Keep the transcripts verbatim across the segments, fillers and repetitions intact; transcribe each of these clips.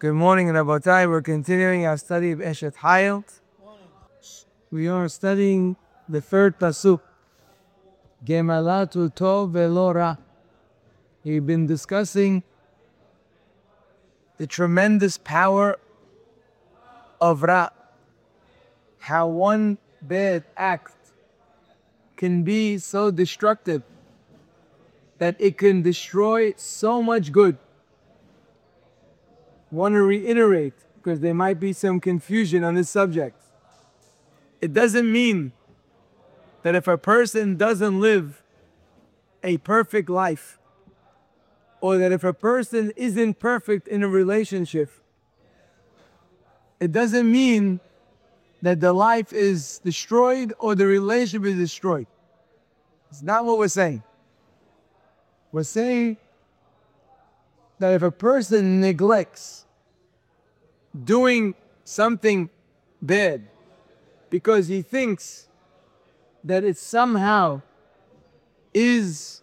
Good morning, Rabotai. We're continuing our study of Eshet Hayil. We are studying the third pasuk, Gemalatu Tov Velo Ra. We've been discussing the tremendous power of Ra, how one bad act can be so destructive that it can destroy so much good. Want to reiterate, because there might be some confusion on this subject. It doesn't mean that if a person doesn't live a perfect life, or that if a person isn't perfect in a relationship, it doesn't mean that the life is destroyed or the relationship is destroyed. It's not what we're saying. We're saying that if a person neglects doing something bad because he thinks that it somehow is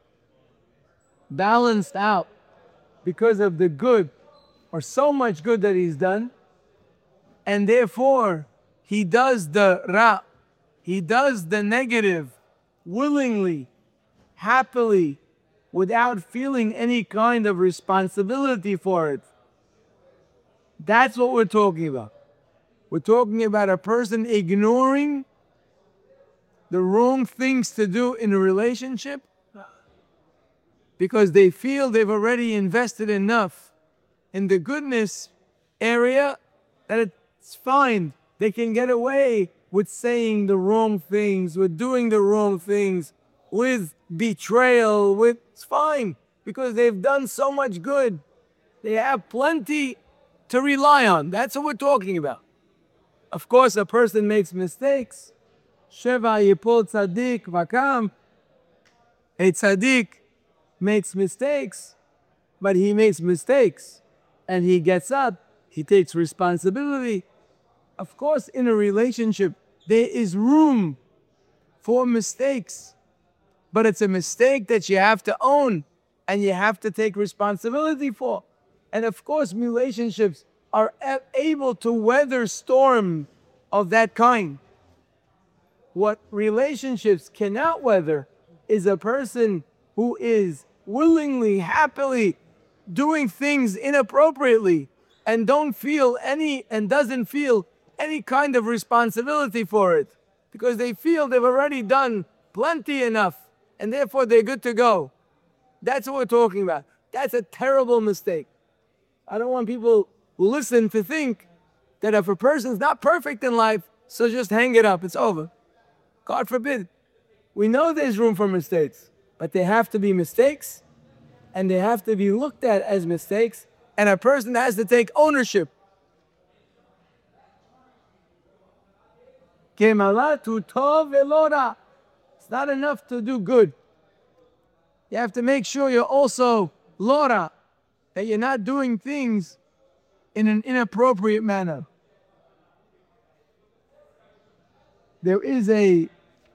balanced out because of the good or so much good that he's done, and therefore he does the ra, he does the negative willingly, happily, without feeling any kind of responsibility for it. That's what we're talking about. We're talking about a person ignoring the wrong things to do in a relationship because they feel they've already invested enough in the goodness area that it's fine. They can get away with saying the wrong things, with doing the wrong things, with betrayal, with it's fine because they've done so much good. They have plenty to rely on. That's what we're talking about. Of course, a person makes mistakes. Sheva yipol tzaddik vakam. A tzaddik makes mistakes, but he makes mistakes and he gets up, he takes responsibility. Of course, in a relationship, there is room for mistakes, but it's a mistake that you have to own and you have to take responsibility for. And of course, relationships are able to weather storm of that kind. What relationships cannot weather is a person who is willingly, happily doing things inappropriately and don't feel any and doesn't feel any kind of responsibility for it because they feel they've already done plenty enough and therefore they're good to go. That's what we're talking about. That's a terrible mistake. I don't want people who listen to think that if a person's not perfect in life, so just hang it up, it's over. God forbid. We know there's room for mistakes, but they have to be mistakes and they have to be looked at as mistakes, and a person has to take ownership. Kemalatu tov velo ra. It's not enough to do good. You have to make sure you're also lora, that you're not doing things in an inappropriate manner. There is a,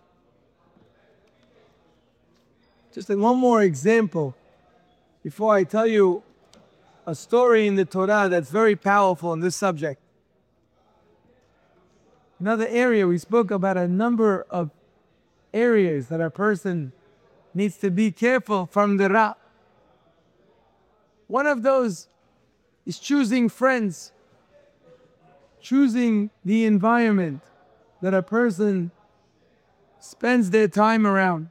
just a, one more example before I tell you a story in the Torah that's very powerful in this subject. Another area, we spoke about a number of areas that a person needs to be careful from the ra. One of those is choosing friends, choosing the environment that a person spends their time around.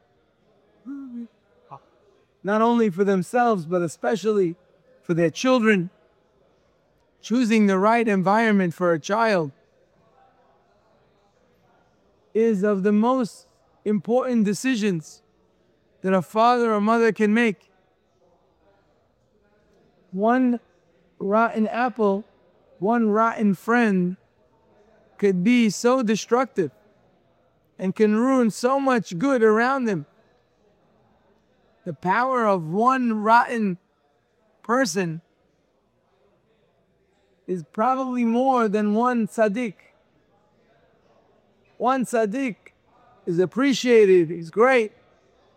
Not only for themselves, but especially for their children. Choosing the right environment for a child is of the most important decisions that a father or mother can make. One rotten apple, one rotten friend could be so destructive and can ruin so much good around them. The power of one rotten person is probably more than one tzaddik. One tzaddik is appreciated, he's great,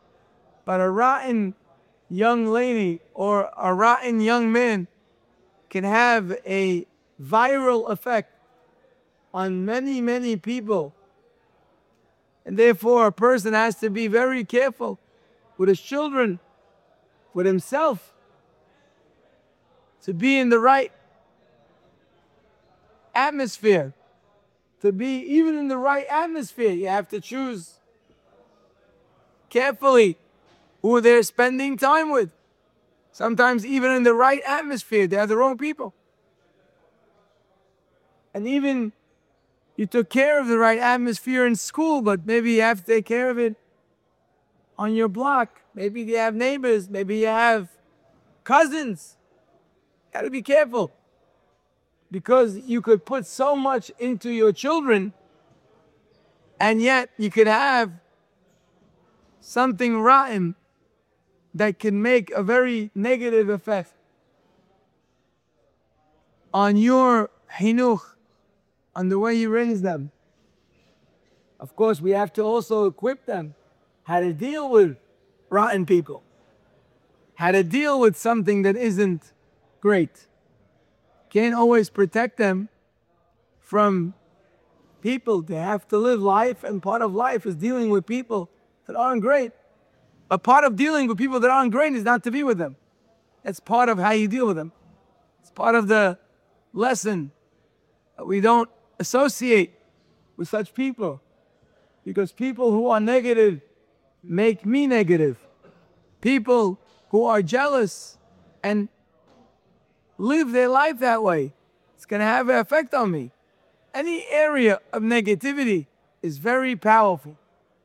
but a rotten young lady or a rotten young man can have a viral effect on many, many people. And therefore, a person has to be very careful with his children, with himself, to be in the right atmosphere. To be even in the right atmosphere, you have to choose carefully who they're spending time with. Sometimes even in the right atmosphere, they're the wrong people. And even you took care of the right atmosphere in school, but maybe you have to take care of it on your block. Maybe you have neighbors, maybe you have cousins. Got to be careful, because you could put so much into your children, and yet you could have something rotten that can make a very negative effect on your hinuch, on the way you raise them. Of course, we have to also equip them how to deal with rotten people, how to deal with something that isn't great. Can't always protect them from people. They have to live life, and part of life is dealing with people that aren't great. But part of dealing with people that aren't great is not to be with them. It's part of how you deal with them. It's part of the lesson that we don't associate with such people, because people who are negative make me negative. People who are jealous and live their life that way, it's going to have an effect on me. Any area of negativity is very powerful.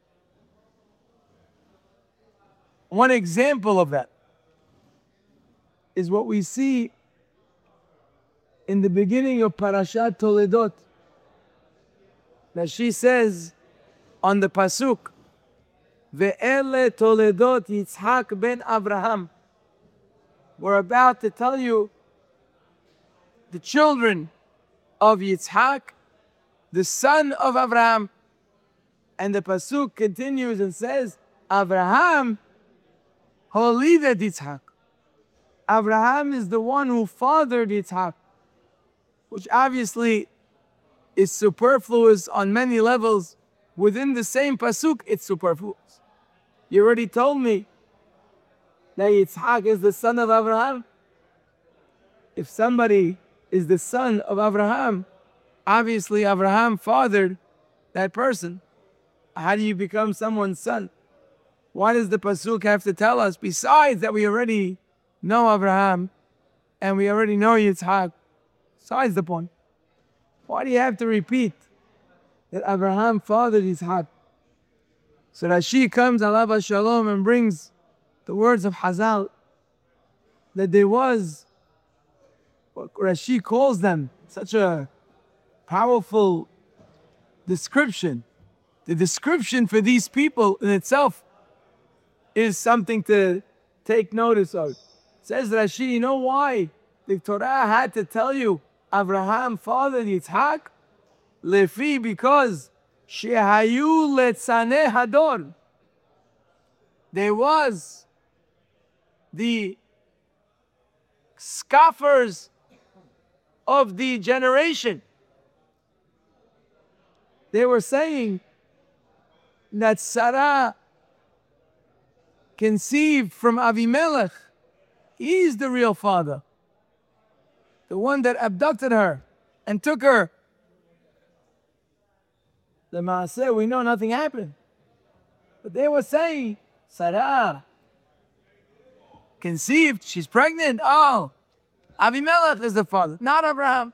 One example of that is what we see in the beginning of Parashat Toledot, that she says on the pasuk, Ve'ele Toledot Yitzhak ben Abraham. We're about to tell you the children of Yitzhak, the son of Abraham. And the pasuk continues and says, Abraham holidet Yitzhak. Abraham is the one who fathered Yitzhak, which obviously is superfluous on many levels. Within the same pasuk, it's superfluous. You already told me that Yitzhak is the son of Abraham. If somebody is the son of Abraham, obviously Abraham fathered that person. How do you become someone's son? Why does the pasuk have to tell us, besides that we already know Abraham and we already know Yitzhak? Besides the point, why do you have to repeat that Abraham fathered Yitzhak? So Rashi comes, alav shalom, and brings the words of Hazal, that there was what Rashi calls them, such a powerful description. The description for these people in itself is something to take notice of. Says Rashi, you know why the Torah had to tell you Abraham fathered Yitzhak? Lefi, because shehayu letzaneh hador. There was the scoffers of the generation. They were saying that Sarah conceived from Avimelech. He's the real father, the one that abducted her and took her. The Maaseh, we know nothing happened. But they were saying, Sarah conceived, she's pregnant. Oh, Avimelech is the father, not Abraham.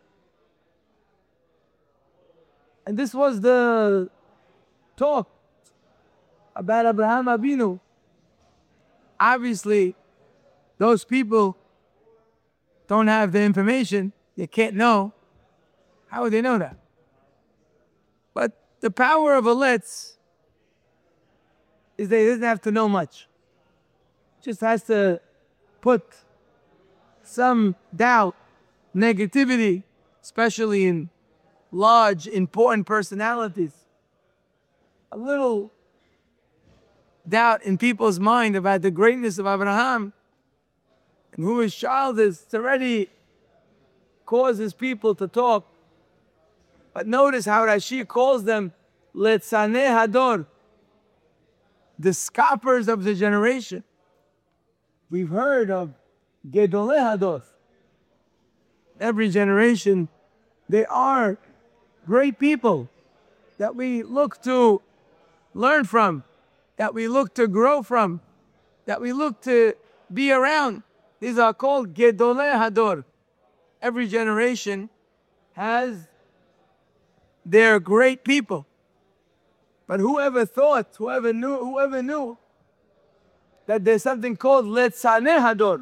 And this was the talk about Abraham Avinu. Obviously, those people don't have the information. They can't know. How would they know that? But the power of a letz is that he doesn't have to know much. Just has to put some doubt, negativity, especially in large, important personalities. A little doubt in people's mind about the greatness of Abraham and who his child is. It's already causes people to talk. But notice how Rashi calls them Letzaneh Hador, the scoffers of the generation. We've heard of Gedoleh Hador. Every generation, they are great people that we look to learn from, that we look to grow from, that we look to be around. These are called Gedoleh Hador. Every generation has their great people. But whoever thought, whoever knew, whoever knew that there's something called Letzaneh Hador.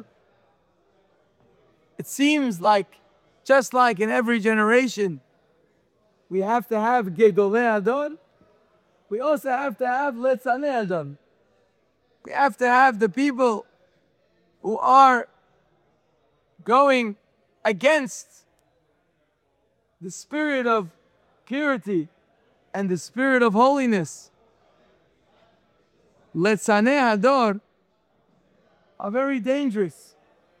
It seems like, just like in every generation, we have to have Gedoleh Hador, we also have to have Letzaneh Hador. We have to have the people who are going against the spirit of purity and the spirit of holiness. Letzaneh Hador are very dangerous.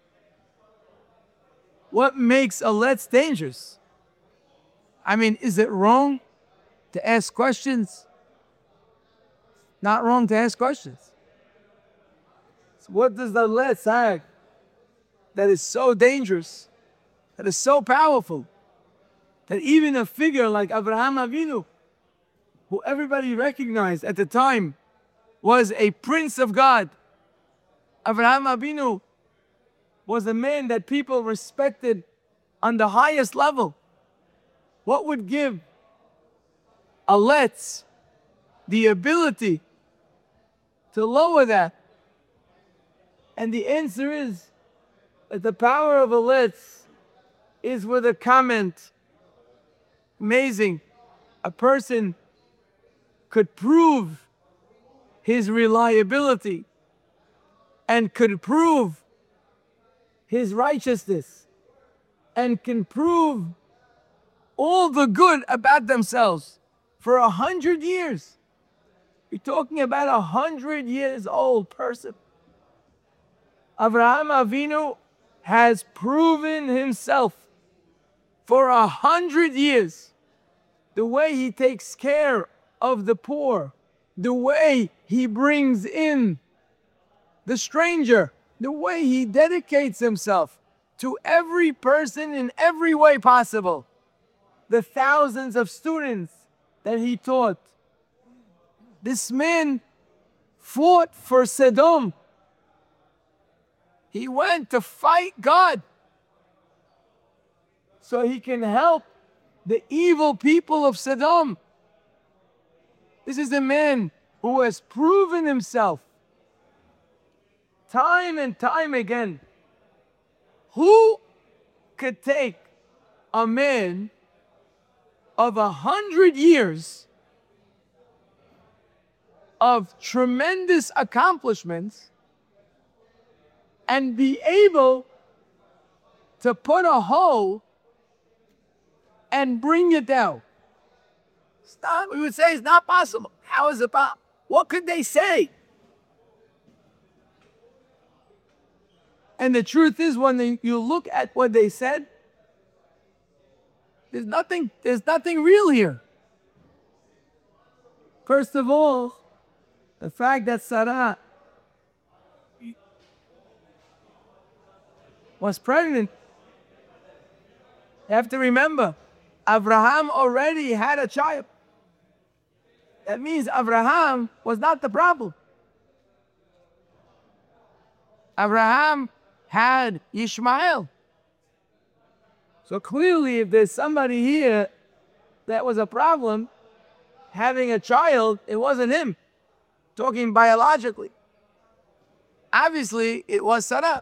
What makes a letz dangerous? I mean, is it wrong to ask questions? Not wrong to ask questions. So what does the letz have that is so dangerous, that is so powerful, that even a figure like Abraham Avinu, who everybody recognized at the time was a prince of God, Abraham Avinu was a man that people respected on the highest level. What would give a letz the ability to lower that? And the answer is that the power of a letz is with a comment. Amazing. A person could prove his reliability and could prove his righteousness and can prove all the good about themselves for a hundred years. You're talking about a hundred years old person. Avraham Avinu has proven himself for a hundred years. The way he takes care of the poor, the way he brings in the stranger, the way he dedicates himself to every person in every way possible. The thousands of students that he taught. This man fought for Sodom. He went to fight God so he can help the evil people of Sodom. This is a man who has proven himself time and time again. Who could take a man of a hundred years of tremendous accomplishments and be able to put a hole and bring it down? It's not, we would say it's not possible. How is it possible? What could they say? And the truth is, when they, you look at what they said, there's nothing, there's nothing real here. First of all, the fact that Sarah was pregnant. You have to remember, Abraham already had a child. That means Abraham was not the problem. Abraham had Ishmael. So clearly, if there's somebody here that was a problem having a child, it wasn't him. Talking biologically. Obviously, it was Sarah.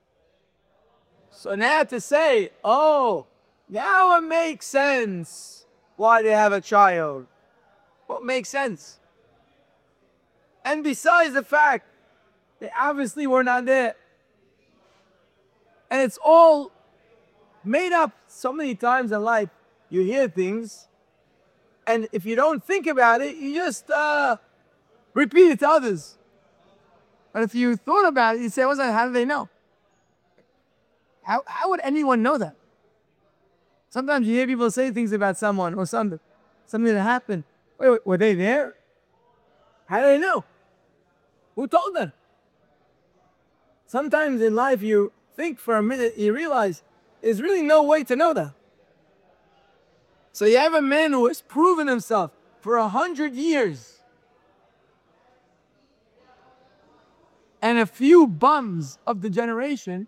So now to say, oh, now it makes sense why they have a child. What makes sense? And besides the fact, they obviously were not there. And it's all made up. So many times in life, you hear things, and if you don't think about it, you just uh, repeat it to others. But if you thought about it, you say, "What's that? How do they know? How, how would anyone know that?" Sometimes you hear people say things about someone or something, something that happened. Wait, wait, were they there? How do they know? Who told them? Sometimes in life you think for a minute, you realize there's really no way to know that. So you have a man who has proven himself for a hundred years, and a few bums of the generation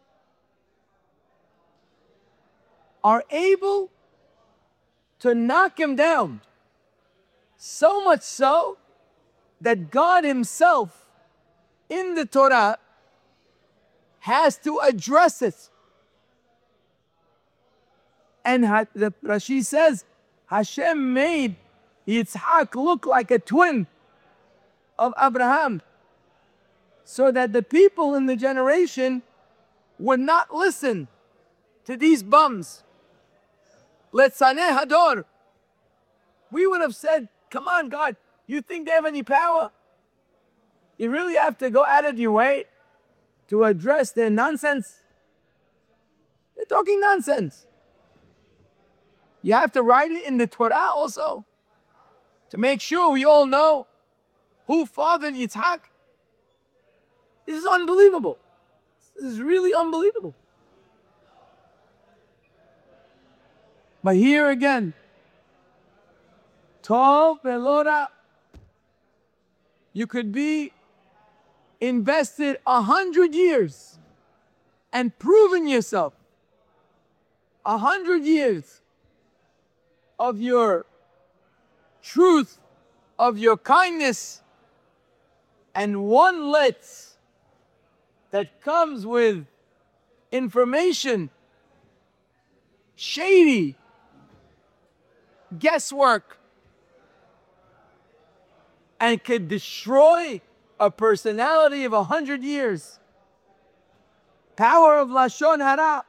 are able to knock him down. So much so that God himself in the Torah has to address it. And the Rashi says, Hashem made Yitzhak look like a twin of Abraham, so that the people in the generation would not listen to these bums. Letzaneh Hador. We would have said, come on, God, you think they have any power? You really have to go out of your way to address their nonsense? They're talking nonsense. You have to write it in the Torah also, to make sure we all know who fathered Yitzhak. This is unbelievable. This is really unbelievable. But here again, Tov velo ra. You could be invested a hundred years and proven yourself. A hundred years of your truth, of your kindness, and one letz that comes with information, shady, guesswork, and could destroy a personality of a hundred years. Power of Lashon Hara.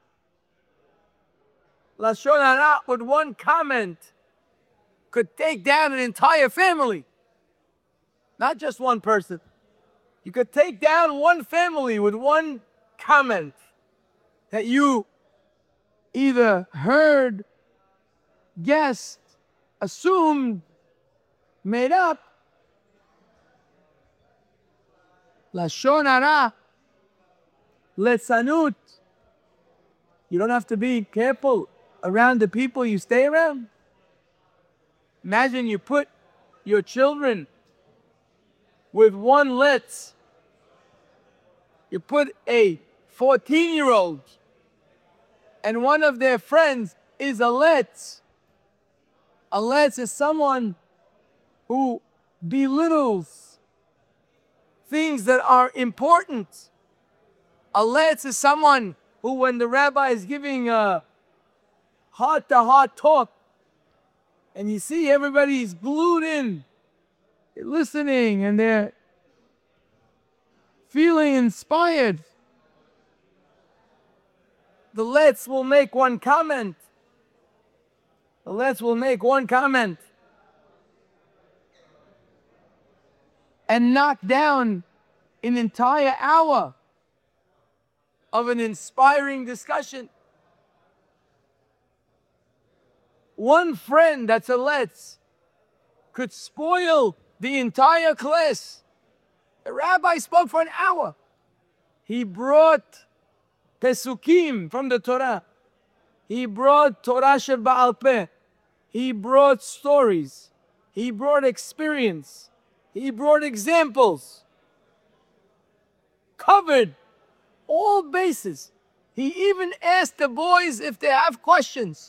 Lashon Hara with one comment could take down an entire family. Not just one person. You could take down one family with one comment that you either heard, guessed, assumed, made up. Lashon Hara, Letzanut. You don't have to be careful around the people you stay around. Imagine you put your children with one letz. You put a fourteen-year-old and one of their friends is a letz. A letz is someone who belittles things that are important. A letz is someone who, when the rabbi is giving a heart-to-heart talk, and you see everybody's glued in, they're listening, and they're feeling inspired, the letz will make one comment. The letz will make one comment and knock down an entire hour of an inspiring discussion. One friend that's a letz could spoil the entire class. The rabbi spoke for an hour. He brought Pesukim from the Torah. He brought Torah Shel Ba'al Peh. He brought stories. He brought experience. He brought examples. Covered all bases. He even asked the boys if they have questions.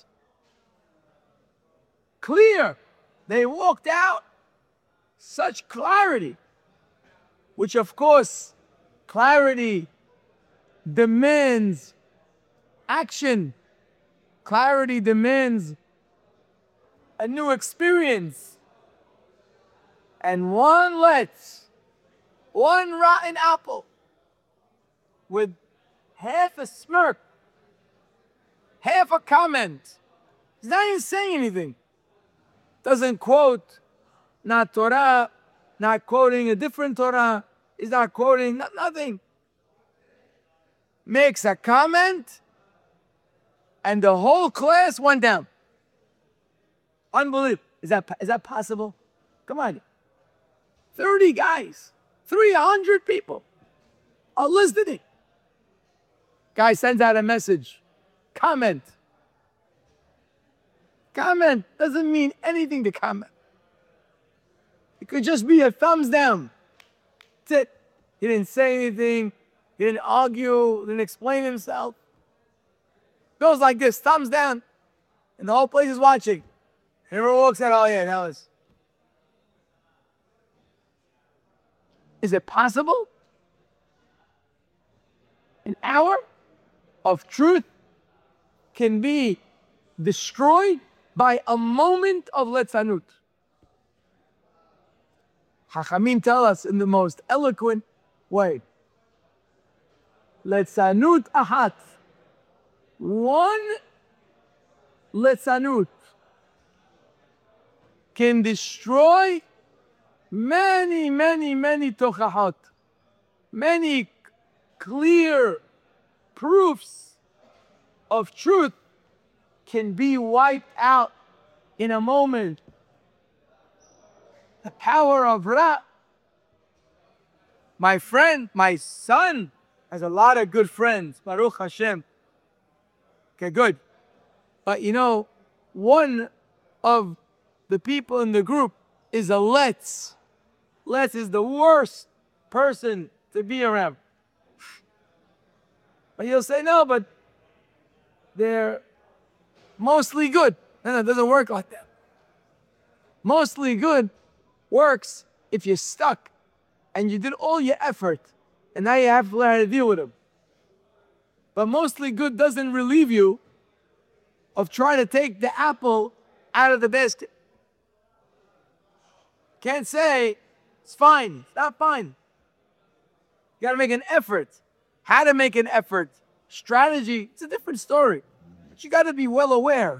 Clear. They walked out. Such clarity. Which of course, clarity demands action. Clarity demands a new experience. And one let's, one rotten apple with half a smirk, half a comment. He's not even saying anything. Doesn't quote, not Torah, not quoting a different Torah. He's not quoting not, nothing. Makes a comment and the whole class went down. Unbelievable. Is that, is that possible? Come on. thirty guys, three hundred people are listening. Guy sends out a message. Comment. Comment doesn't mean anything to comment. It could just be a thumbs down. That's it. He didn't say anything. He didn't argue. Didn't explain himself. Goes like this, thumbs down. And the whole place is watching. And everyone looks at, oh yeah, that was. Is it possible? An hour of truth can be destroyed by a moment of letzanut. Chachamim tell us in the most eloquent way. Letzanut ahat. One letzanut can destroy many, many, many tochahot. Many clear proofs of truth can be wiped out in a moment. The power of Ra. My friend, my son, has a lot of good friends. Baruch Hashem. Okay, good. But you know, one of the people in the group is a let's. Let's is the worst person to be around. But you'll say, no, but they're mostly good. No, no, it doesn't work like that. Mostly good works if you're stuck and you did all your effort and now you have to learn how to deal with them. But mostly good doesn't relieve you of trying to take the apple out of the basket. Can't say, it's fine, it's not fine. You gotta make an effort. How to make an effort, strategy, it's a different story. But you gotta be well aware.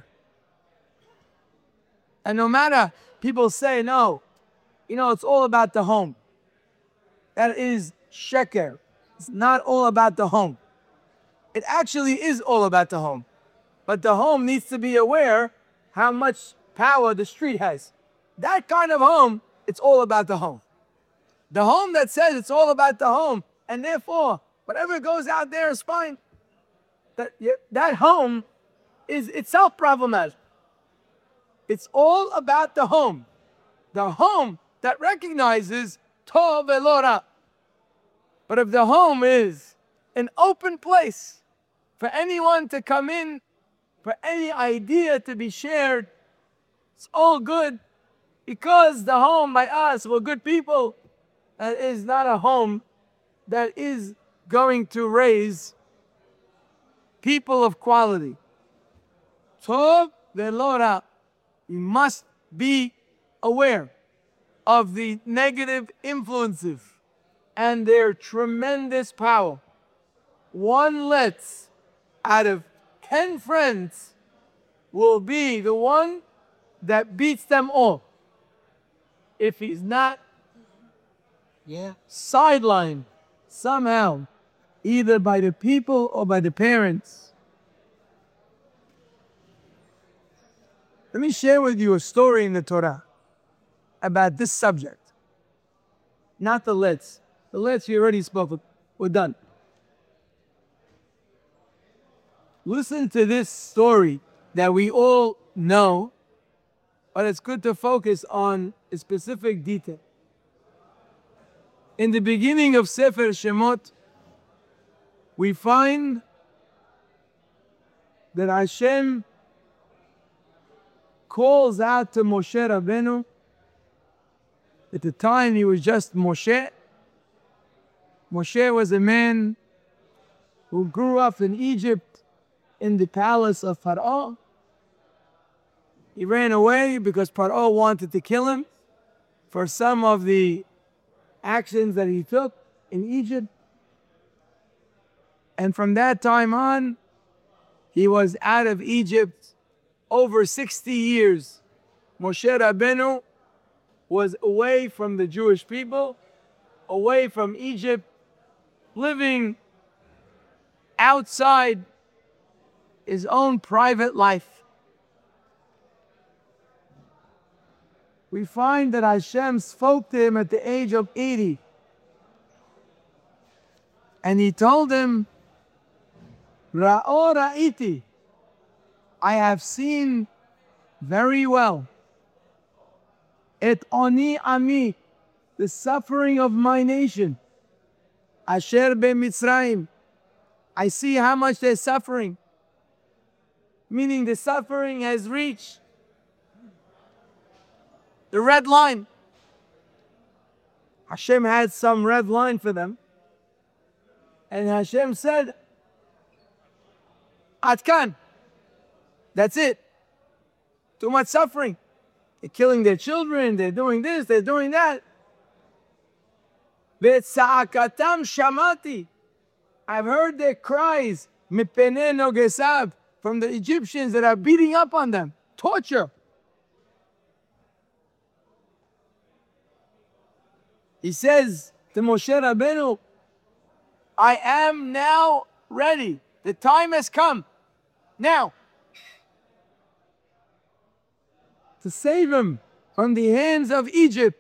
And no matter, people say, no, you know, it's all about the home. That is sheker. It's not all about the home. It actually is all about the home. But the home needs to be aware how much power the street has. That kind of home, it's all about the home. The home that says it's all about the home, and therefore, whatever goes out there is fine. That, that home is itself problematic. It's all about the home. The home that recognizes Tov Elora. But if the home is an open place for anyone to come in, for any idea to be shared, it's all good. Because the home by us, we're good people, uh, is not a home that is going to raise people of quality. Tov Elora. You must be aware of the negative influences and their tremendous power. One let's out of ten friends will be the one that beats them all. If he's not yeah. sidelined somehow, either by the people or by the parents. Let me share with you a story in the Torah about this subject. Not the let's. The let's we already spoke. We're done. Listen to this story that we all know, but it's good to focus on a specific detail. In the beginning of Sefer Shemot, we find that Hashem calls out to Moshe Rabbeinu. At the time, he was just Moshe. Moshe was a man who grew up in Egypt in the palace of Pharaoh. He ran away because Pharaoh wanted to kill him for some of the actions that he took in Egypt. And from that time on, he was out of Egypt over sixty years. Moshe Rabbeinu was away from the Jewish people, away from Egypt, living outside his own private life. We find that Hashem spoke to him at the age of eighty. And he told him, Ra'o ra'iti, I have seen very well. Et oni ami, the suffering of my nation. Asher be Mitzrayim, I see how much they're suffering. Meaning the suffering has reached the red line. Hashem had some red line for them. And Hashem said, Atkan, that's it. Too much suffering. They're killing their children, they're doing this, they're doing that. Ve'tza'akatam shamati, I've heard their cries, mipene nogesav, from the Egyptians that are beating up on them. Torture. He says to Moshe Rabbeinu, I am now ready. The time has come. Now. To save him from the hands of Egypt.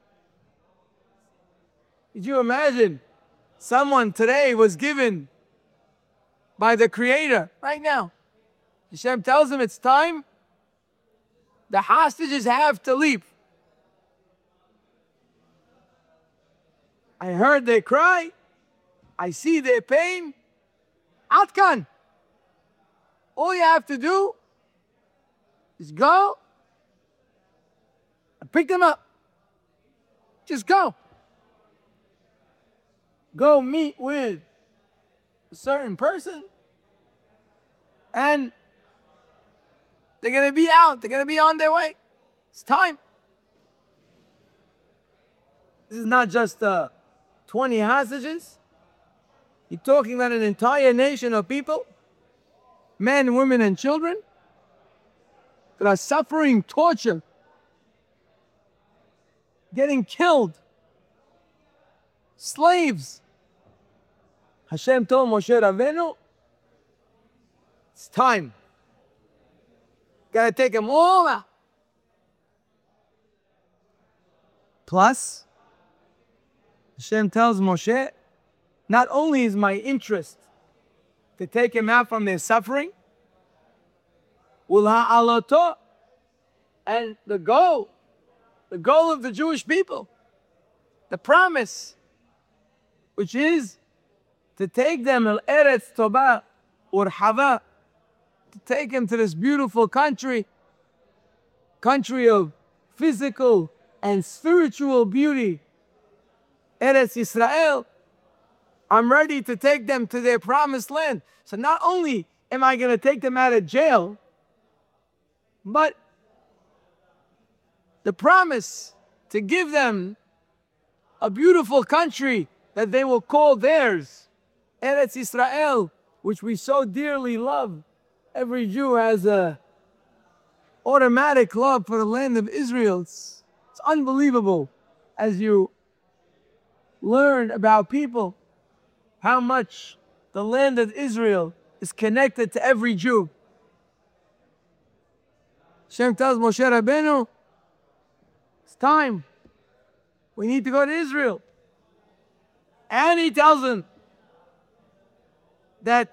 Could you imagine? Someone today was given by the Creator right now. Hashem tells him it's time. The hostages have to leave. I heard their cry. I see their pain. Atkan. All you have to do is go and pick them up. Just go. Go meet with a certain person and they're going to be out. They're going to be on their way. It's time. This is not just uh, twenty hostages. You're talking about an entire nation of people, men, women, and children, that are suffering torture, getting killed, slaves. Hashem told Moshe Rabbeinu, it's time. Gotta take them all out. Plus, Hashem tells Moshe, not only is my interest to take him out from their suffering, ulha'aloto, and the goal, the goal of the Jewish people, the promise, which is to take them al Eretz Toba urhava, to take them to this beautiful country, country of physical and spiritual beauty, Eretz Yisrael. I'm ready to take them to their promised land. So not only am I going to take them out of jail, but the promise to give them a beautiful country that they will call theirs, Eretz Yisrael, which we so dearly love. Every Jew has a automatic love for the land of Israel. It's, it's unbelievable as you learn about people, how much the land of Israel is connected to every Jew. Hashem tells Moshe Rabbeinu, it's time. We need to go to Israel. And he tells him that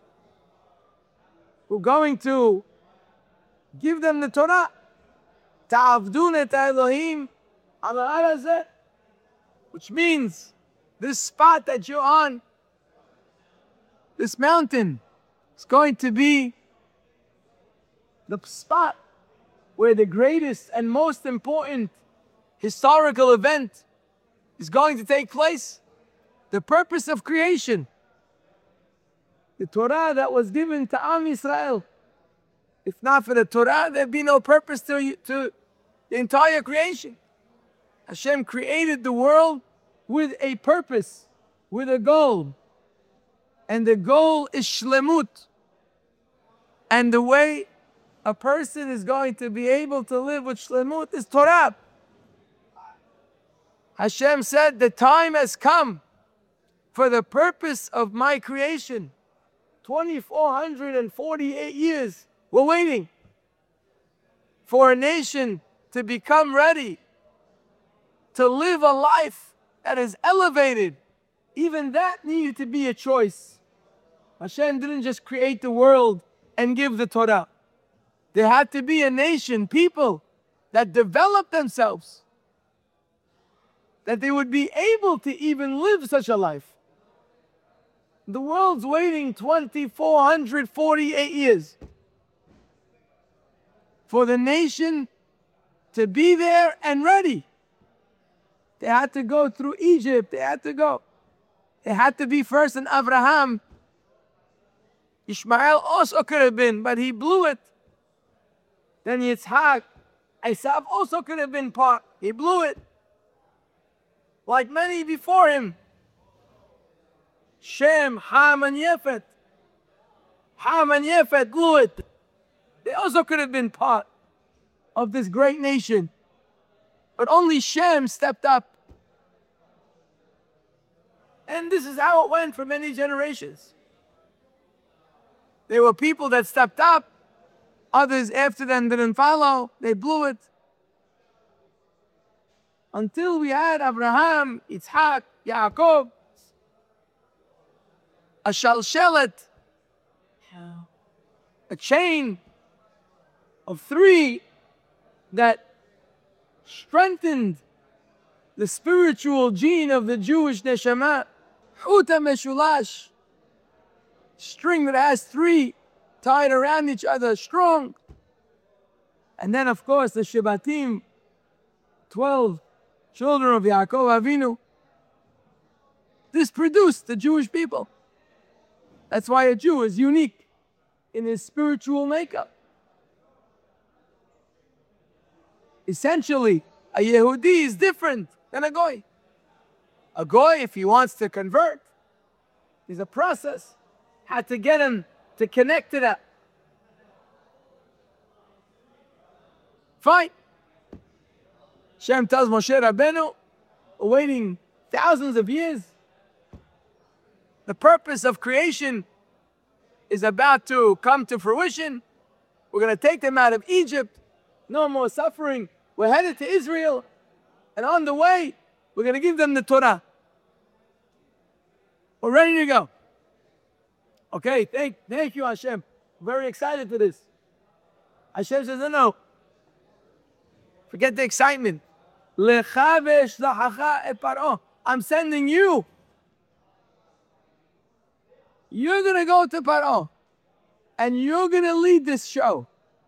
we're going to give them the Torah. Ta'avdun et Elohim al ha'arazeh, which means this spot that you're on, this mountain, is going to be the spot where the greatest and most important historical event is going to take place. The purpose of creation. The Torah that was given to Am Yisrael. If not for the Torah, there'd be no purpose to, to the entire creation. Hashem created the world with a purpose, with a goal. And the goal is shlemut. And the way a person is going to be able to live with shlemut is Torah. Hashem said, the time has come for the purpose of my creation twenty-four hundred forty-eight years, we're waiting for a nation to become ready to live a life that is elevated. Even that needed to be a choice. Hashem didn't just create the world and give the Torah. There had to be a nation, people that developed themselves, that they would be able to even live such a life. The world's waiting twenty-four hundred forty-eight years for the nation to be there and ready. They had to go through Egypt. They had to go. It had to be first in Abraham. Ishmael also could have been, but he blew it. Then Yitzhak, Isaac also could have been part. He blew it. Like many before him. Shem, Ham, and Yefet. Ham and Yefet blew it. They also could have been part of this great nation. But only Shem stepped up. And this is how it went for many generations. There were people that stepped up. Others after them didn't follow. They blew it. Until we had Abraham, Yitzhak, Yaakov, a shalshelet, a chain of three that strengthened the spiritual gene of the Jewish neshama. Chuta meshulash, string that has three tied around each other, strong. And then of course the Shebatim, twelve children of Yaakov Avinu. This produced the Jewish people. That's why a Jew is unique in his spiritual makeup. Essentially, a Yehudi is different than a Goy. A Goy, if he wants to convert, is a process. Had to get him to connect to that. Fine. Shem tells Moshe Rabbeinu, waiting thousands of years. The purpose of creation is about to come to fruition. We're going to take them out of Egypt. No more suffering. We're headed to Israel. And on the way, we're going to give them the Torah. We're ready to go. Okay, thank, thank you, Hashem. Very excited for this. Hashem says, no, no. Forget the excitement. I'm sending you. You're going to go to Paro. And you're going to lead this show.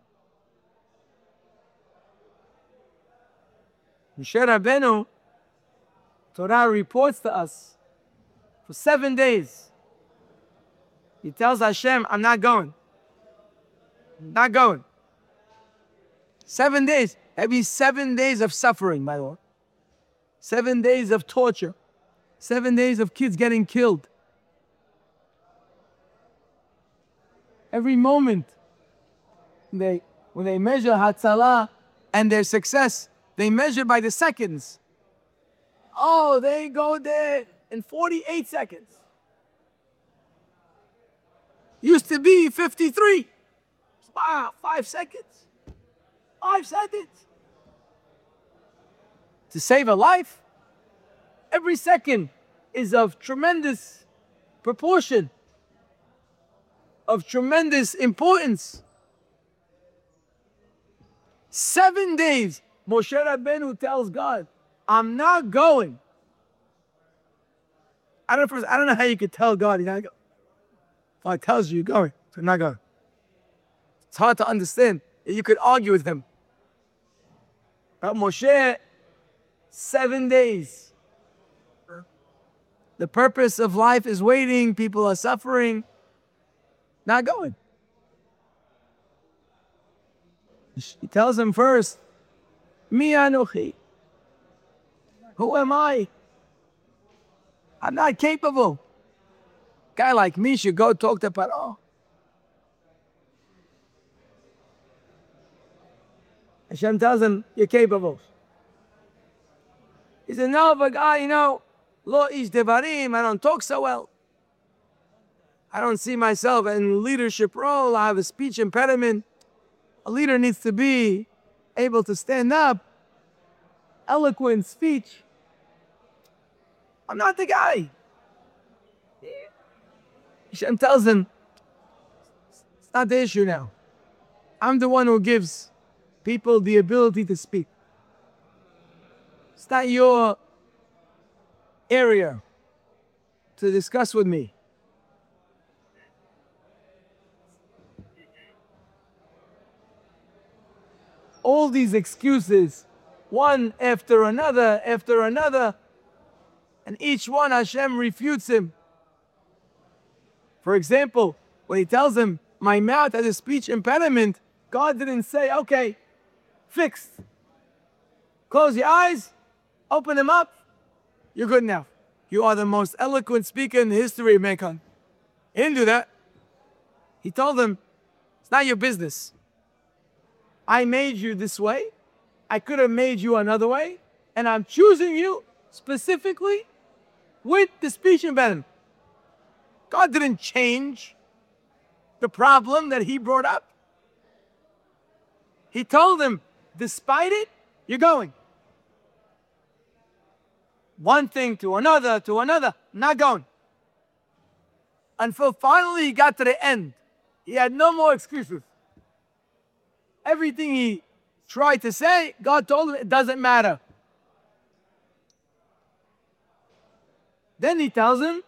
Moshe Rabbeinu, Torah reports to us, for seven days, he tells Hashem, I'm not going. I'm not going. Seven days. That means seven days of suffering, by the way. Seven days of torture. Seven days of kids getting killed. Every moment, they, when they measure Hatzalah and their success, they measure by the seconds. Oh, they go there in forty-eight seconds. Used to be fifty-three. Wow, five seconds. Five seconds. To save a life, every second is of tremendous proportion, of tremendous importance. Seven days, Moshe Rabbeinu tells God, I'm not going. I don't know, I don't know how you could tell God you're not going. Well, it tells you you're going, so you're not going. It's hard to understand. You could argue with him. But Moshe, seven days. The purpose of life is waiting. People are suffering. Not going. He tells him first, Mi anochi. Who am I? I'm not capable. A guy like me should go talk to Paro. Hashem tells him, you're capable. He said, no, but God, you know, lo ish devarim, I don't talk so well. I don't see myself in leadership role. I have a speech impediment. A leader needs to be able to stand up, eloquent speech. I'm not the guy. Hashem tells him, it's not the issue now. I'm the one who gives people the ability to speak. It's not your area to discuss with me. All these excuses, one after another, after another, and each one Hashem refutes him. For example, when he tells him, my mouth has a speech impediment, God didn't say, okay, fixed. Close your eyes, open them up, you're good now. You are the most eloquent speaker in the history of mankind. He didn't do that. He told him, it's not your business. I made you this way. I could have made you another way. And I'm choosing you specifically with the speech impediment. God didn't change the problem that he brought up. He told him, despite it, you're going. One thing to another, to another, not going. Until finally he got to the end. He had no more excuses. Everything he tried to say, God told him it doesn't matter. Then he tells him,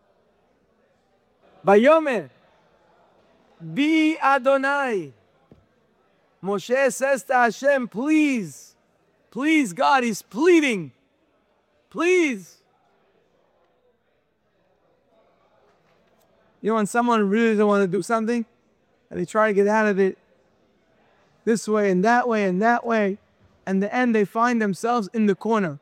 Vayomer, Bi Adonai. Moshe says to Hashem, please, please God, he's pleading, please. You know when someone really doesn't want to do something, and they try to get out of it this way and that way and that way, and in the end they find themselves in the corner.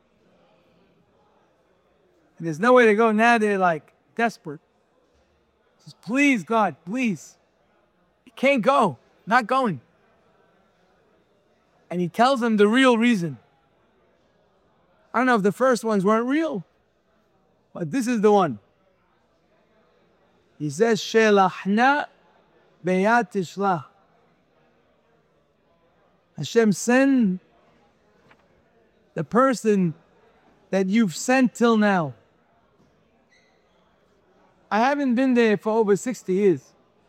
And there's no way to go. Now they're like desperate. Says, please God, please. You can't go. Not going. And he tells them the real reason. I don't know if the first ones weren't real, but this is the one. He says, Shelachna beyat tishlach. Hashem, send the person that you've sent till now. I haven't been there for over sixty years.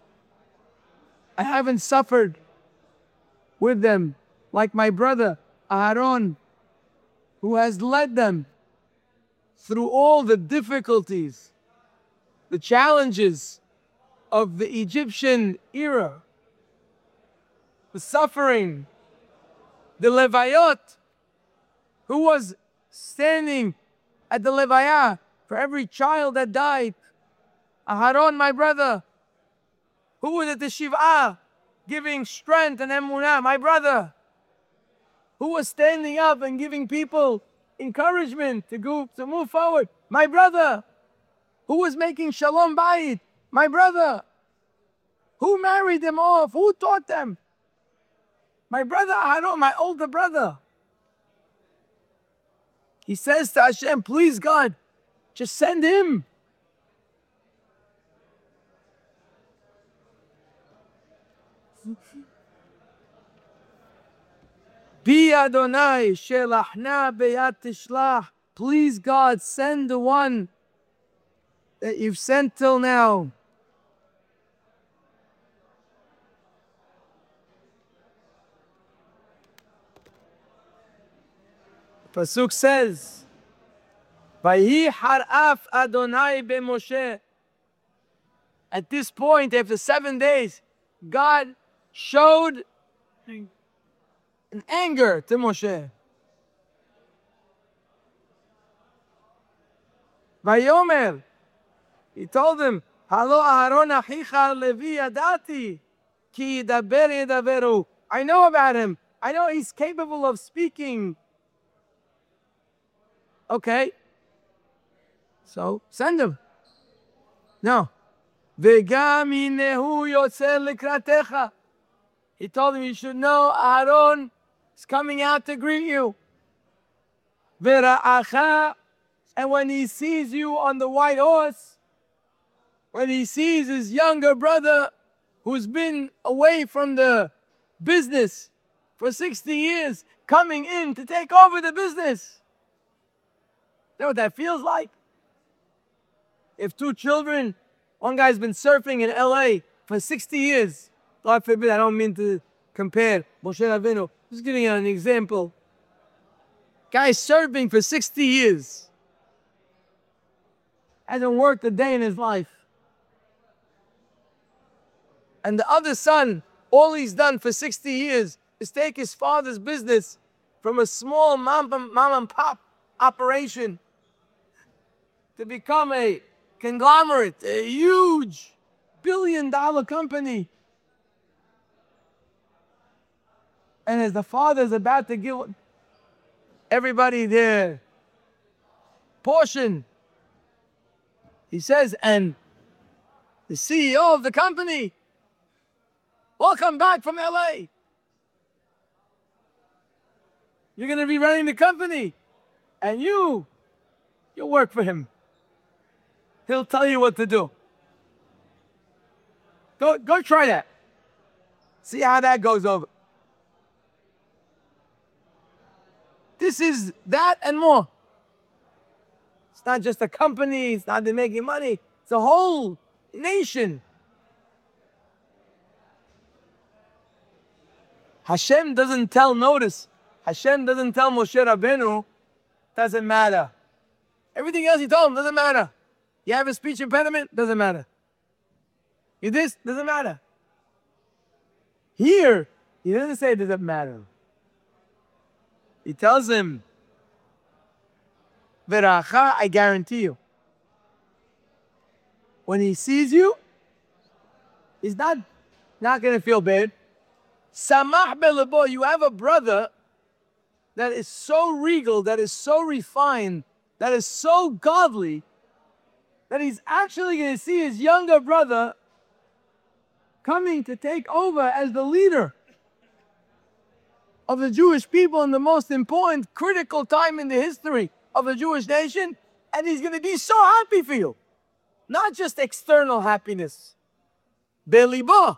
I haven't suffered with them like my brother Aaron, who has led them through all the difficulties, the challenges of the Egyptian era, the suffering, the Levayot, who was standing at the Levayah for every child that died. Aharon, my brother, who was at the Shiv'ah, giving strength and emunah, my brother, who was standing up and giving people encouragement to go to move forward, my brother, who was making shalom bayit, my brother, who married them off, who taught them, my brother Aharon, my older brother. He says to Hashem, please God, just send him. Bi Adonai shelachna beyat tishlach. Please God, send the one that you've sent till now. Pasuk says, Vayi haraf Adonai be Moshe. At this point, after seven days, God showed an anger to Moshe. Vayomer, he told him, Halo Aharon achicha levi yadati, ki yidaber yidaberu. I know about him. I know he's capable of speaking. Okay, so send him. No. V'gam hinehu yotzer likratecha. He told him, you should know Aaron is coming out to greet you. V'ra'acha, and when he sees you on the white horse, when he sees his younger brother who's been away from the business for sixty years coming in to take over the business. You know what that feels like? If two children, one guy's been surfing in L A for sixty years, God forbid, I don't mean to compare Moshe Rabbeinu, just giving you an example. Guy's surfing for sixty years, hasn't worked a day in his life. And the other son, all he's done for sixty years is take his father's business from a small mom, mom and pop operation to become a conglomerate, a huge billion dollar company. And as the father's about to give everybody their portion, he says, and the C E O of the company, welcome back from L A. You're going to be running the company, and you, you'll work for him. He'll tell you what to do. Go, go try that. See how that goes over. This is that and more. It's not just a company, it's not they're making money, it's a whole nation. Hashem doesn't tell, notice, Hashem doesn't tell Moshe Rabbeinu, doesn't matter. Everything else he told him doesn't matter. You have a speech impediment, doesn't matter. You this, doesn't matter. Here, he doesn't say it doesn't matter. He tells him, Veracha, I guarantee you. When he sees you, he's not, not going to feel bad. Samach belabo, you have a brother that is so regal, that is so refined, that is so godly, that he's actually going to see his younger brother coming to take over as the leader of the Jewish people in the most important, critical time in the history of the Jewish nation, and he's going to be so happy for you. Not just external happiness. Belibo.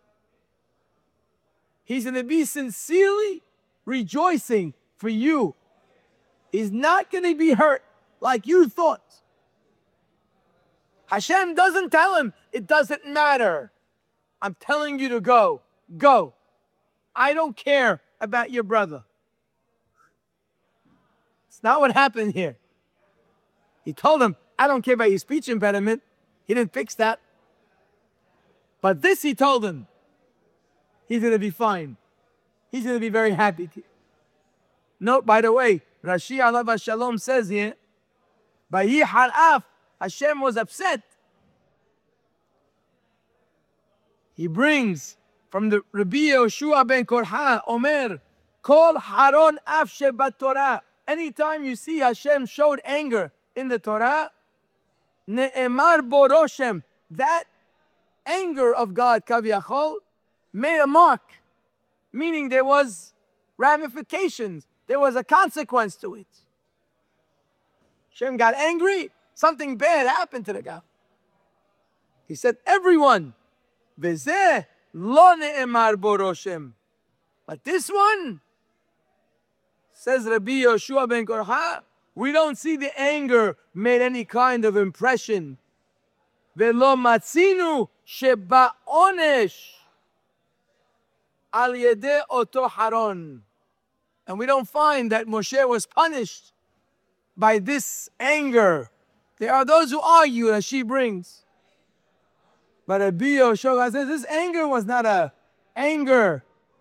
He's going to be sincerely rejoicing for you. He's not going to be hurt like you thought. Hashem doesn't tell him, it doesn't matter. I'm telling you to go. Go. I don't care about your brother. It's not what happened here. He told him, I don't care about your speech impediment. He didn't fix that. But this he told him, he's going to be fine. He's going to be very happy. Note, by the way, Rashi Alav Shalom says here, Vayihar af, Hashem was upset. He brings from the Rabbi Yoshua ben Korha, Omer, Kol Haron af shebat Torah. Anytime you see Hashem showed anger in the Torah, Ne'emar boroshem, that anger of God, Kaviyachol, made a mark. Meaning there was ramifications. There was a consequence to it. Hashem got angry. Something bad happened to the guy. He said, everyone, V'zeh lo ne'emar boroshem. But this one, says Rabbi Yoshua ben Korha, we don't see the anger made any kind of impression. Ve'lo matzinu sheba onesh al yedeh oto haron. And we don't find that Moshe was punished by this anger. There are those who argue that she brings. But Rabbi Yoshua says this anger was not a anger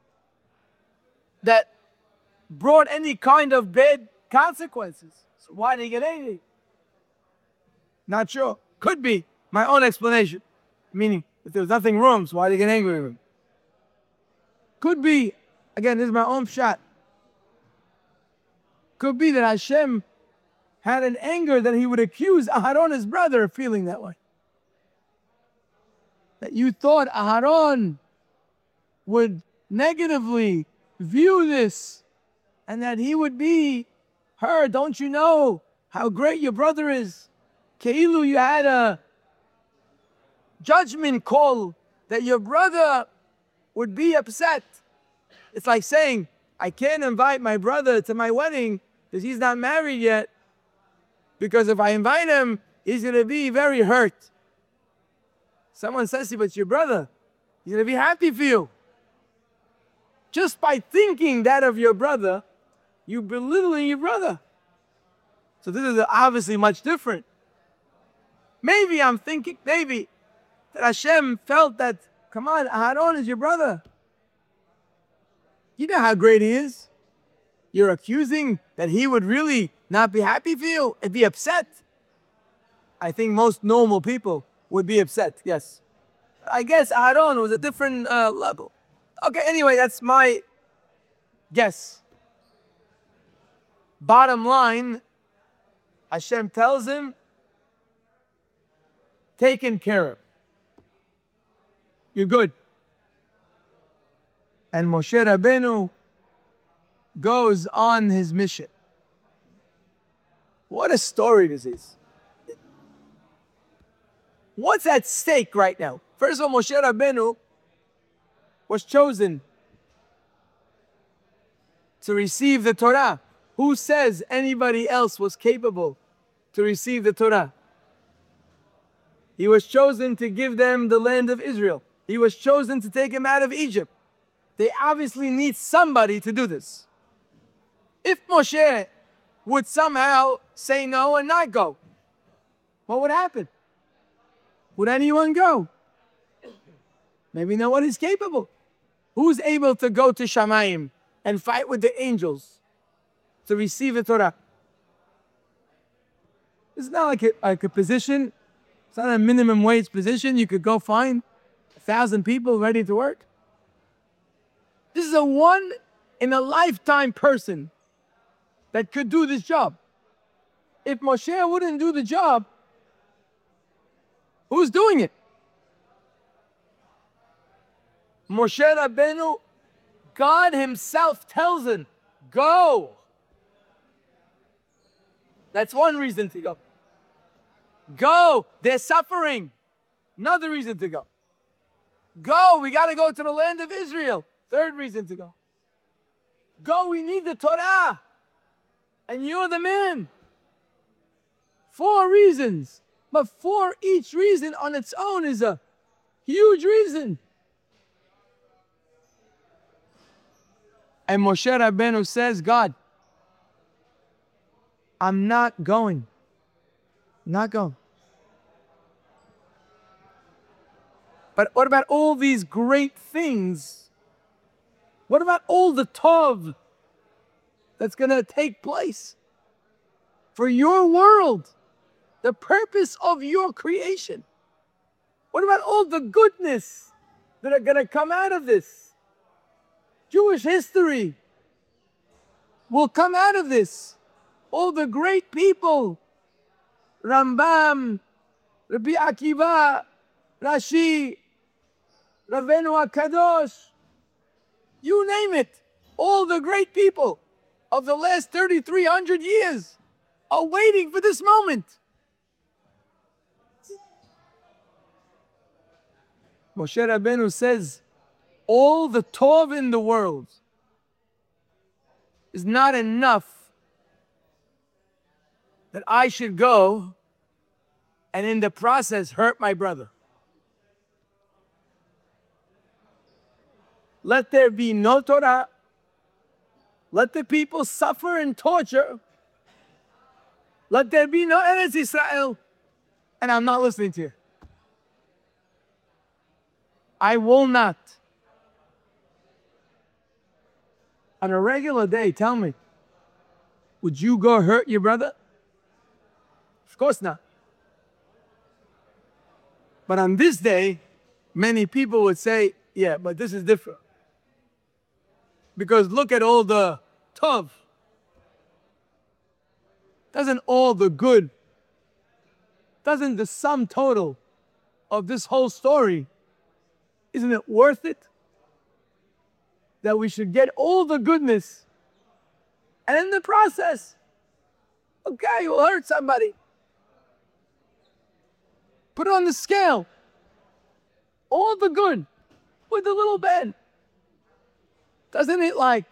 that brought any kind of bad consequences. So why did he get angry? Not sure. Could be my own explanation. Meaning, if there was nothing wrong, so why did he get angry with him? Could be, again, this is my own shot. Could be that Hashem had an anger that he would accuse Aharon, his brother, of feeling that way. That you thought Aharon would negatively view this and that he would be her. Don't you know how great your brother is? Keilu, you had a judgment call that your brother would be upset. It's like saying, I can't invite my brother to my wedding because he's not married yet. Because if I invite him, he's going to be very hurt. Someone says to you, but it's your brother. He's going to be happy for you. Just by thinking that of your brother, you're belittling your brother. So this is obviously much different. Maybe I'm thinking, maybe, that Hashem felt that, come on, Aharon is your brother. You know how great he is. You're accusing that he would really not be happy for you and be upset. I think most normal people would be upset, yes. I guess Aharon was a different uh, level. Okay, anyway, that's my guess. Bottom line, Hashem tells him, taken care of. You're good. And Moshe Rabbeinu goes on his mission. What a story this is. What's at stake right now? First of all, Moshe Rabbeinu was chosen to receive the Torah. Who says anybody else was capable to receive the Torah? He was chosen to give them the land of Israel. He was chosen to take them out of Egypt. They obviously need somebody to do this. If Moshe would somehow say no and not go, what would happen? Would anyone go? Maybe no one is capable. Who's able to go to Shamayim and fight with the angels to receive the Torah? It's not like a, like a position. It's not a minimum wage position. You could go find a thousand people ready to work. This is a one in a lifetime person that could do this job. If Moshe wouldn't do the job, who's doing it? Moshe Rabbeinu, God himself tells him, go. That's one reason to go. Go, they're suffering. Another reason to go. Go, we got to go to the land of Israel. Third reason to go. Go, we need the Torah. And you're the man. Four reasons. But for each reason on its own is a huge reason. And Moshe Rabbeinu says, God, I'm not going. Not going. But what about all these great things? What about all the tov that's going to take place for your world? The purpose of your creation. What about all the goodness that are going to come out of this? Jewish history will come out of this. All the great people, Rambam, Rabbi Akiva, Rashi, Rabbeinu HaKadosh, you name it. All the great people of the last thirty-three hundred years are waiting for this moment. Moshe Rabbeinu says, all the tov in the world is not enough that I should go and in the process hurt my brother. Let there be no Torah. Let the people suffer and torture. Let there be no Eretz Israel. And I'm not listening to you. I will not. On a regular day, tell me, would you go hurt your brother? Of course not. But on this day, many people would say, yeah, but this is different. Because look at all the tov. Doesn't all the good, doesn't the sum total of this whole story, isn't it worth it? That we should get all the goodness. And in the process, okay, you'll hurt somebody. Put it on the scale. all the good with a little bad. Doesn't it like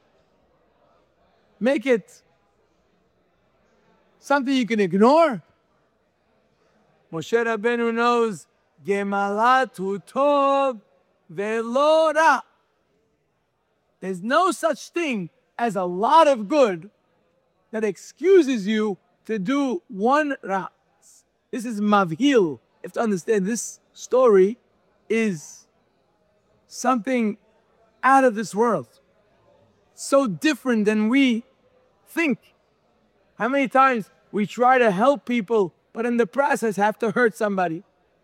make it something you can ignore? Moshe Rabbeinu knows Gemalatu Tov Velo Ra. There's no such thing as a lot of good that excuses you to do one Ra. This is Mavhil. You have to understand this story is something out of this world. So different than we think. How many times we try to help people, but in the process have to hurt somebody?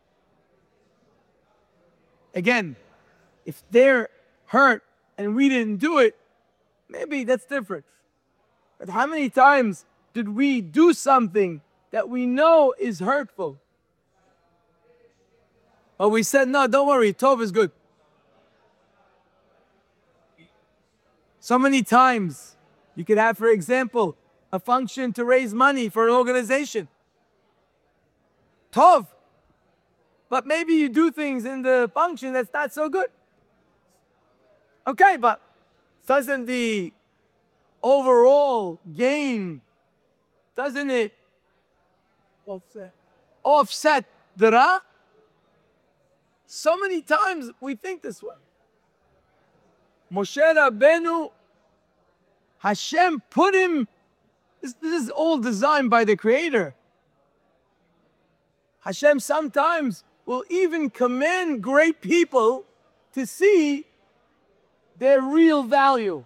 Again, if they're hurt and we didn't do it, maybe that's different. But how many times did we do something that we know is hurtful? But we said, no, don't worry, Tov is good. So many times you could have, for example, a function to raise money for an organization. Tov. But maybe you do things in the function that's not so good. Okay, but doesn't the overall gain, doesn't it offset, offset the Ra? So many times we think this way. Moshe Rabbeinu, Hashem put him, this, this is all designed by the Creator. Hashem sometimes will even command great people to see their real value.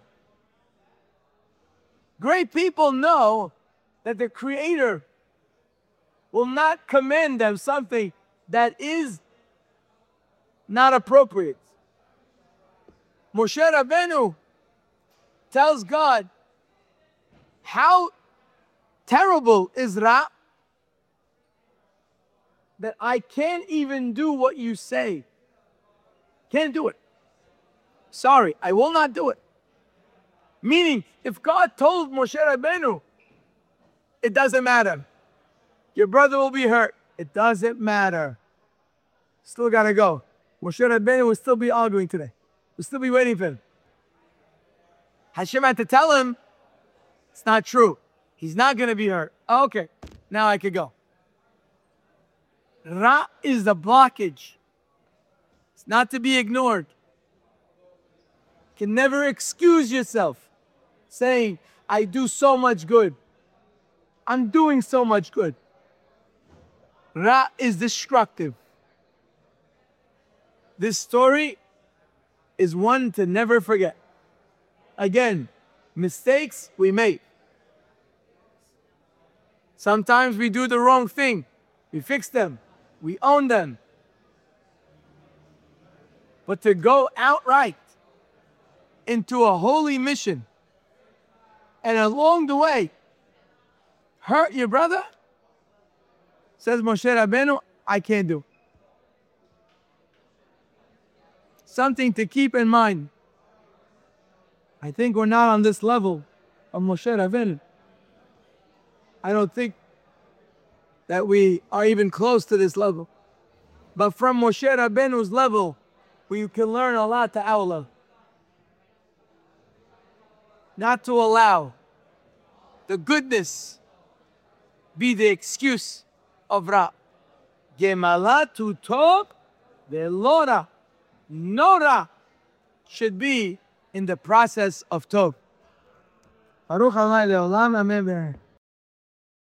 Great people know that the Creator will not command them something that is not appropriate. Moshe Rabbeinu tells God, how terrible is Ra that I can't even do what you say. Can't do it. Sorry, I will not do it. Meaning, if God told Moshe Rabbeinu, it doesn't matter. Your brother will be hurt. It doesn't matter. Still gotta go. Moshe Rabbeinu will still be arguing today. We'll still be waiting for him. Hashem had to tell him, it's not true. He's not going to be hurt. Okay, now I could go. Ra is the blockage. It's not to be ignored. You can never excuse yourself saying, I do so much good. I'm doing so much good. Ra is destructive. This story is one to never forget. Again, mistakes we make. Sometimes we do the wrong thing. We fix them. We own them. But to go outright into a holy mission and along the way hurt your brother, says Moshe Rabbeinu, I can't do. Something to keep in mind. I think we're not on this level of Moshe Rabbeinu. I don't think that we are even close to this level. But from Moshe Rabbeinu's level, we can learn a lot to our level. Not to allow the goodness be the excuse of Ra. Gemalatu Tov Velo Ra. No Ra should be in the process of Tov. Baruch Adonai Leolam, Amen.